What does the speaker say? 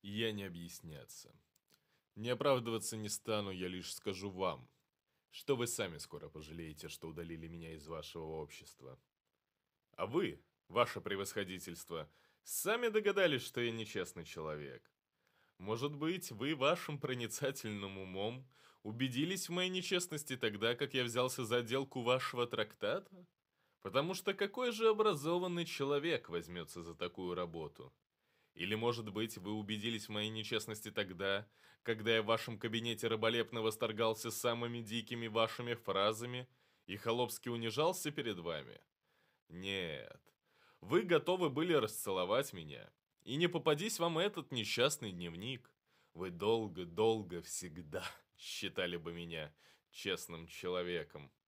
Я не объясняться. Не оправдываться не стану, я лишь скажу вам, что вы сами скоро пожалеете, что удалили меня из вашего общества. А вы, ваше превосходительство, сами догадались, что я нечестный человек. Может быть, вы вашим проницательным умом убедились в моей нечестности тогда, как я взялся за отделку вашего трактата? Потому что какой же образованный человек возьмется за такую работу? Или, может быть, вы убедились в моей нечестности тогда, когда я в вашем кабинете раболепно восторгался самыми дикими вашими фразами и холопски унижался перед вами? Нет. Вы готовы были расцеловать меня. И не попадись вам этот несчастный дневник. Вы долго-долго всегда считали бы меня честным человеком.